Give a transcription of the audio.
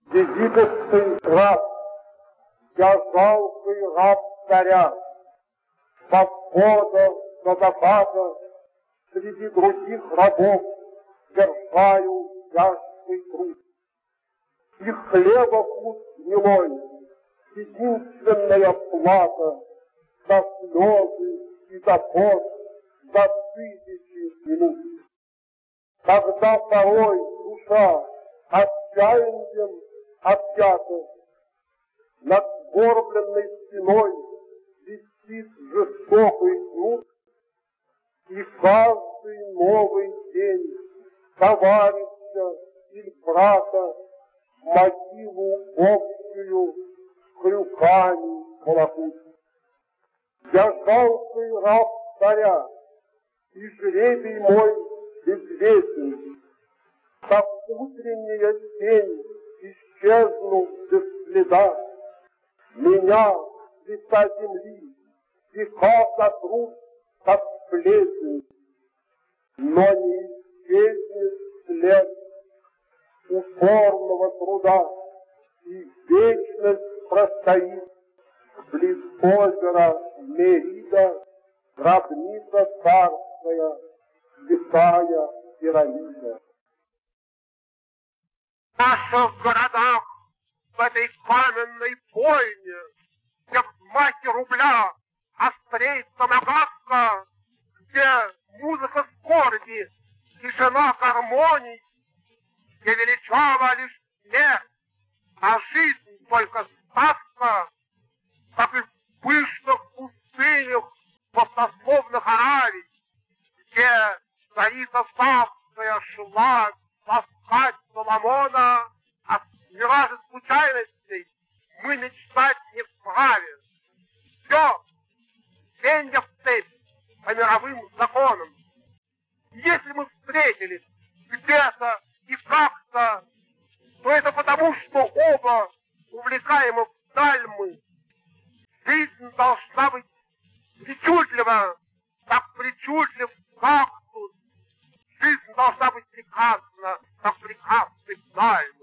Египетский раб, я жалкий раб царя, со входа до заката среди других рабов совершаю тяжкий труд. И хлеба вкус гнилой, единственная плата за слезы и за пот, за тысячи минут. Когда порой душа отчаянием объята, над сгорбленной стеной висит жестокий кнут, и каждый новый день товарища или брата могилу общую с крюками волокут. Я жалкий раб царя, и жребий мой безвестен, как утренняя тень исчезну без следа. Меня с лица земли века сотрут, как плесень, но не исчезнет след упорного труда, и вечность простоит близ озера Мерида, гробница царская, святая пирамида. В наших городах, в этой каменной бойне, где взмахи рубля острей томагавка, где музыка скорби, тишина гармоний, где величава лишь смерть, а жизнь только сказка, как и в пышных пустынях пустословных Аравий, где царица Савская шла таскать Соломона, а с миража случайностей мы мечтать не вправе. Все, звенья в цепь по мировым законам. Если мы встретились где-то и как-то, то это потому, что оба увлекаемы вдаль мы. Жизнь должна быть причудлива, как причудлив кактус. Жизнь должна быть прекрасна, как прекрасный вдаль.